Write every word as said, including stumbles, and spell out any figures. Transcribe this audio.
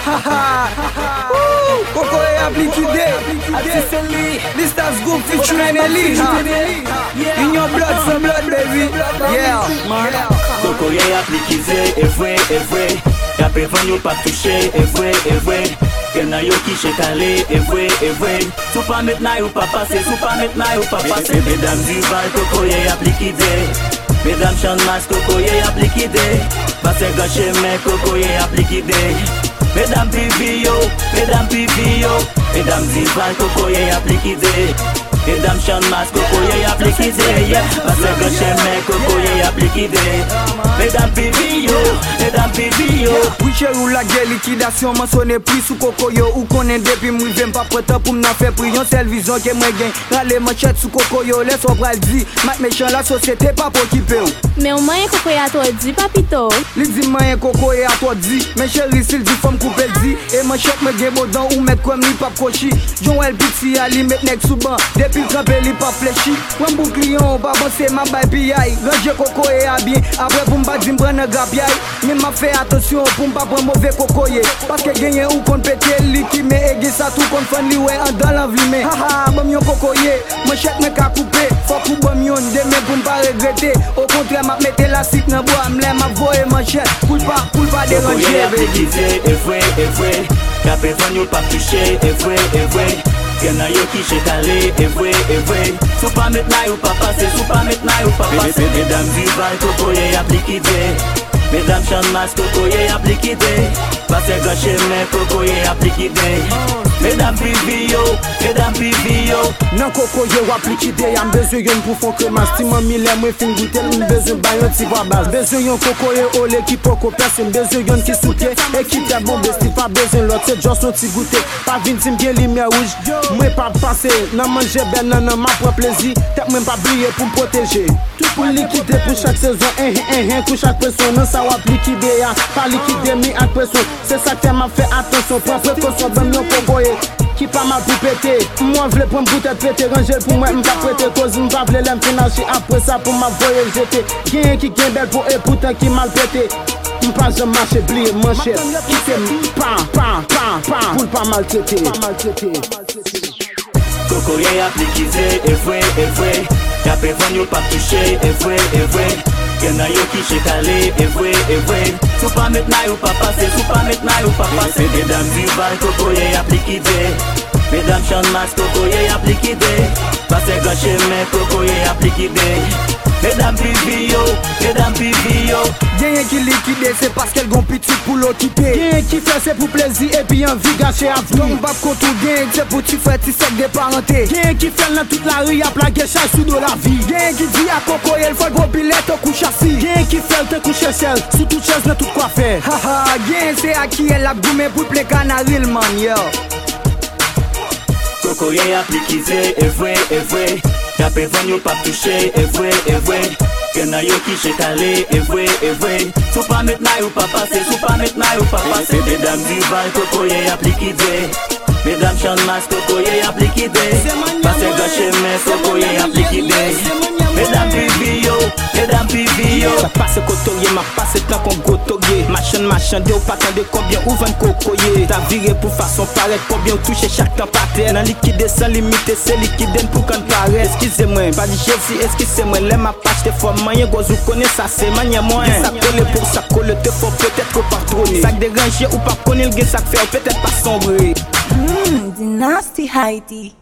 Koko e ap likide, Atiseli, Listas Group featuring Eli. In your blood, some blood, baby. Yeah, man. Koko e ap likide, e vwe, e vwe. Kape van yo pa touche, e vwe, e vwe. Ken na yo ki chekale, e vwe, e vwe. Sou pa met na yo pa pase, sou pa met na yo pa pase. Mesdames Duval, Koko e ap likide. Mesdames Chanmas, Koko e ap likide. Pase gauche men, Koko e ap likide. Mesdames Pivio, Mesdames Pivio. Mesdames Duval, Koko e ap likide. Mesdames Chanmas, Koko e ap likide. Pase gauche men, Koko e ap likide. Mesdames Pivio, Mesdames Pivio. Wiche ou la guerre liquidation, m'en sonne plus sous Koko yo. Ou konnen depuis m'rive pas prêt pour m'en faire pri. Yon seule vision que moi gagne. Rale manchette sous Koko yo. Laisse au bras dit, mat méchant la société pas pour qui peut. Mais au moins Koko a toi dit papito. Li dit moyen Koko a toi dit. Mais chérie s'il dit femme coupe dit. Et manchette me gagne bon ou mettre comme li pas cochi. Joël Pixi ali met nek sous ban. Depuis crampé li pas fléchi. Ou bouclion pas penser ma baby piaille. Range Koko a bien. Après pour m'pa di m'prenne gapiaille. Mais m'a fait attention pour m'pa prendre mauvais cocoyer. Parce que gagner ou kon pété li qui me aigué ça tout kon fan li ouais en dans l'envie mais. Haha bon yon cocoyer. Manchette me ka couper. Faut pour bon yon demain pour m'pa regretter. Au contraire m'a mette la sick nan bois m'lè m'a voyer manchette. Pour pas pour pas déranger baby. E vwe, e vwe. Kape van yo pa touche, e vwe, e vwe. Ken na yo ki chekale, e vwe, e vwe. Sou pa met na yo pa pase, sou pa met na yo pa pase. Mesdames Duval, Koko e ap likide. Mesdames Chanmas, Koko e ap likide. Pase gauche men, Koko e ap likide. Mesdames Pivio, Mesdames Pivio. Nan Koko yo ap likide, yam besoin yon pour fon kremas. Ti man mi lè mwen fin goûter, m besoin bayon ti voix basse. Besoin yon Koko e ole ki poko personne. Besoin yon ki soutien, et qui te bon besti pas besoin l'autre. C'est just son ti goûter. Pas vin ti m'bien lumière rouge. Mwen pas passer, nan manger ben nan nan ma prend plaisir. Tête même pas briller pour me protéger. Tout pour liquider pour chaque saison, un un un pour chaque personne. Non ça wap liquider ya, pas liquider mi ak pression. C'est ça que m'a fait attention, prends précaution ben yon Koko qui pas mal pour péter. Moi v'le prendre bouteille péter, ranger pour moi m'pa prêter cause m'pa v'le l'aime financer après ça pour m'avoyer jeter. Rien qui gagne belle pour et pourtant qui mal pété. M'pas jamais marcher blier manchette. Qui t'aime pan pan pan pan pour pas maltraiter. Pas maltraiter. Koko e ap likide, e vwe, e vwe. Kape van yo pa touche, e vwe, e vwe. Ken na yo ki chekale, e vwe, e vwe. Sou pa met na yo pa pase, sou pa met na yo pa pase. Mesdames Duval, Koko e ap likide. Mesdames Chanmas, Koko e ap likide. Pase gauche men, Koko e ap likide. Mesdames Pivio, Mesdames Pivio. Gagner qui liquide c'est parce qu'elle gon petit pour l'occuper. Gagner qui fait c'est pour plaisir et puis envie gâcher à vous. Donc pas qu'on tout gagne c'est pour tu faire ti sec de parenté. Gagner qui fait dans toute la rue à plaguer chaque sous de la vie. Gagner qui dit à Koko il faut gros billet au couche assis. Gagner qui fait te coucher seul sous toute chaise dans tout quoi faire. Haha gagner c'est à qui elle a goumé pour plein canaril man yo. Koko e ap likide, e vwe, e vwe. Kape van yo pa touche, e vwe, e vwe. Ken na yo ki chekale, e vwe, e vwe. Sou pa met na yo pa pase, sou pa met na yo pa pase. Mesdames Duval, Koko e ap likide. Mesdames Chanmas, Koko e ap likide. Pase gauche men, Koko e ap likide. Mesdames Pivio, Mesdames Pivio. Ça passe cotoyer, m'a passé plan qu'on gotoyer. Machin, machin, de ou pas de combien ou vingt cocoyer. T'as viré pour façon paraître combien ou toucher chaque temps par terre. Nan liquide sans limite, c'est liquide pour qu'on paraît. Excusez-moi, pas dit Jésus, excusez-moi. L'aime ma page, t'es fort, moyen, gros, ou connaît ça, c'est mania moyen. Ça colle pour ça colle, te faut peut-être pas trôner. Ça déranger ou pas connaître le ça fait peut-être pas sombrer. Mmm, the nasty Heidi.